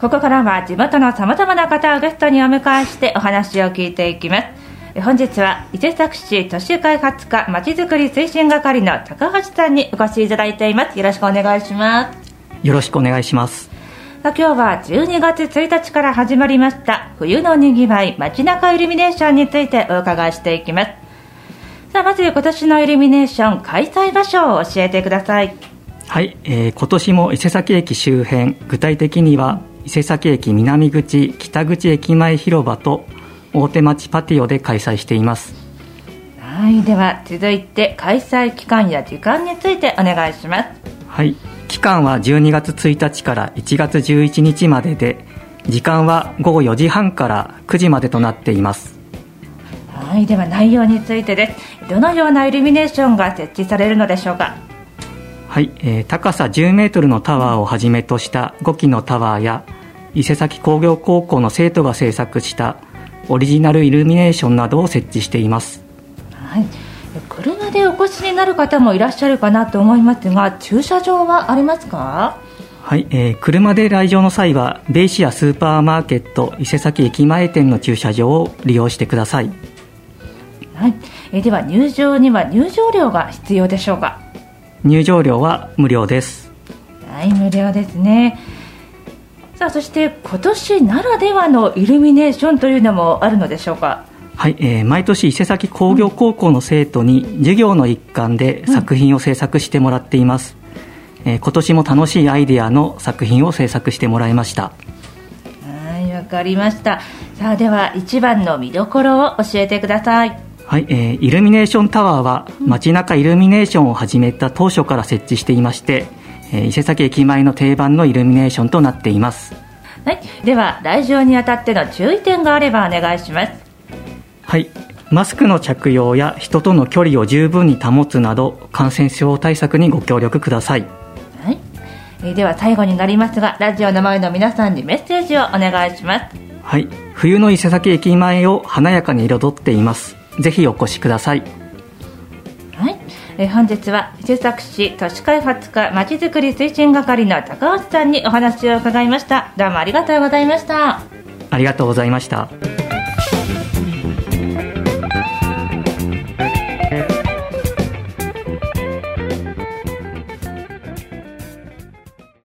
ここからは地元のさまざまな方をゲストにお迎えしてお話を聞いていきます。本日は伊勢崎市都市開発課まちづくり推進係の高橋さんにお越しいただいています。よろしくお願いします。 よろしくお願いします。 今日は12月1日から始まりました冬のにぎわい街中イルミネーションについてお伺いしていきます。さあ、まず今年のイルミネーション開催場所を教えてください。 はい、今年も伊勢崎駅周辺、具体的には伊勢崎駅南口、北口駅前広場と大手町パティオで開催しています。 はい、では続いて開催期間や時間についてお願いします。 はい、期間は12月1日から1月11日までで、時間は午後4時半から9時までとなっています。 はい、では内容についてです。どのようなイルミネーションが設置されるのでしょうか。 はい、高さ10メートルのタワーをはじめとした5基のタワーや伊勢崎工業高校の生徒が制作したオリジナルイルミネーションなどを設置しています。 はい、車でお越しになる方もいらっしゃるかなと思いますが、駐車場はありますか。 はい、車で来場の際はベイシアスーパーマーケット伊勢崎駅前店の駐車場を利用してください。 はい、では入場には入場料が必要でしょうか。 入場料は無料です。 はい、無料ですね。さあ、そして今年ならではのイルミネーションというのもあるのでしょうか。 はい、毎年伊勢崎工業高校の生徒に授業の一環で作品を制作してもらっています。今年も楽しいアイデアの作品を制作してもらいました。 はい、わかりました。さあ、では一番の見どころを教えてください。 はい、イルミネーションタワーは街中イルミネーションを始めた当初から設置していまして、伊勢崎駅前の定番のイルミネーションとなっています。 はい、では来場にあたっての注意点があればお願いします。 はい、マスクの着用や人との距離を十分に保つなど感染症対策にご協力ください。 はい、では最後になりますが、ラジオの前の皆さんにメッセージをお願いします。 はい、冬の伊勢崎駅前を華やかに彩っています。ぜひお越しください。 はい、本日は伊勢崎市都市開発課まちづくり推進係の高橋さんにお話を伺いました。どうもありがとうございました。 ありがとうございました。